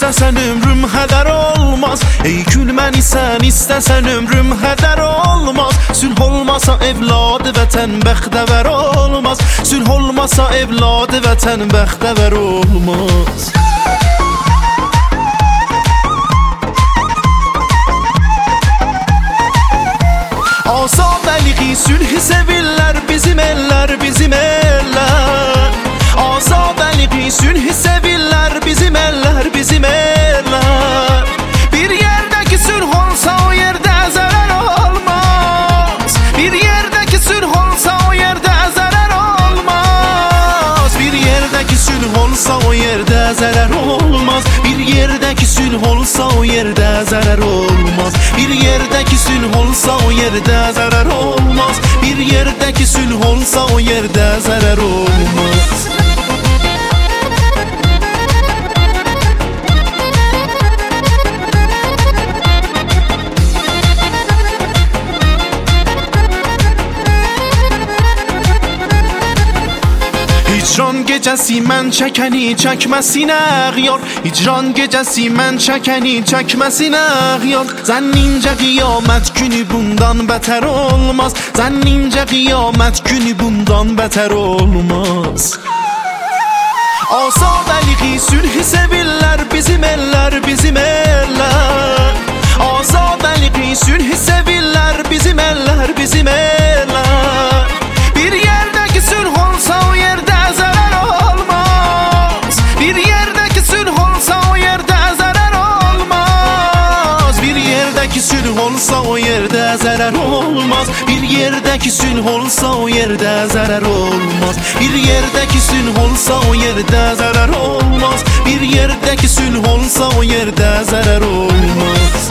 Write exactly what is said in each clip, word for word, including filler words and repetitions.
istesen ömrüm heder olmaz. Ey gülməni sən istesen ömrüm heder olmaz. Sülh olmasa evladı vətən bəxtəvər olmaz. Sülh olmasa evladı vətən bəxtəvər olmaz. Azadəliği sülhü sevirlər bizim eller, bizim eller. Azadəliği sülhü sevirlər bizim eller, bizim eller. Bir yerdeki sülh olsa o yerde zarar olmaz. Bir yerdeki sülh olsa o yerde zarar olmaz. Bir yerdeki sülh olsa o yerde zarar olmaz. Bir yerdeki sülh olsa o yerde zarar olmaz. Bir yerdeki sülh olsa o yerde zarar olmaz. Bir yerdeki sülh olsa o yerde zarar olmaz. Hicran gecəsi mən çəkəni çəkməsinə əğyar. Hicran gecəsi mən çəkəni çəkməsinə əğyar. Zənnincə qiyamət günü bundan bətər olmaz. Zənnincə qiyamət günü bundan bətər olmaz. Azadəliği sülhü sevirlər bizim eller, bizim eller. Azadəliği sülhü sevirlər bizim eller, bizim eller. Bir yerdeki sülh olsa o yerde zarar olmaz. Bir yerdeki sülh olsa o yerde zarar olmaz. Bir yerdeki sülh olsa o yerde zarar olmaz. Bir yerdeki sülh olsa o yerde zarar olmaz. Bir yerdeki sülh olsa o yerde zarar olmaz. Bir yerdeki sülh olsa o yerde zarar olmaz.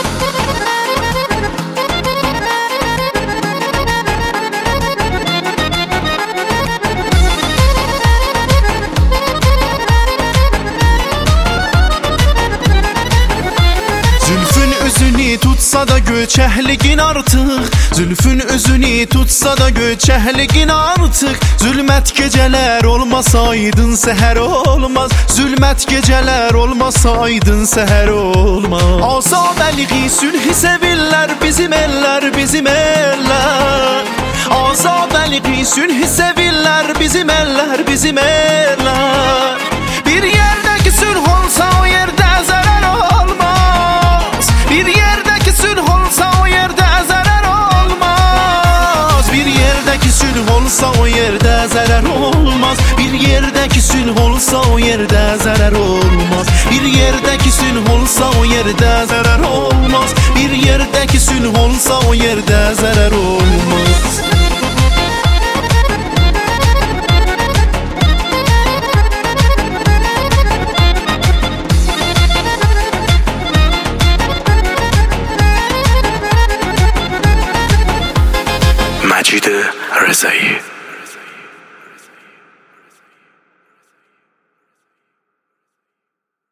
Üzünü tutsa da göçəhliğin artıq. Zülfün üzünü tutsa da göçəhliğin artıq. Zülmət gecələr olmasaydın səhər olmaz. Zülmət gecələr olmasaydın səhər olmaz. Azadəliği sülhü sevirlər bizim eller, bizim eller. Azadəliği sülhü sevirlər bizim eller, bizim eller. Bir yerdeki sülh olsa o yerde zarar olmaz. Bir yerdeki sülh olsa o yerde zarar olmaz. Bir yerdeki sülh olsa o yerde zarar olmaz. Bir yerdeki sülh olsa o yerde zarar olmaz. Bir yerdeki sülh olsa o yerde zarar olmaz. Bir yerdeki sülh olsa o yerde zarar olmaz.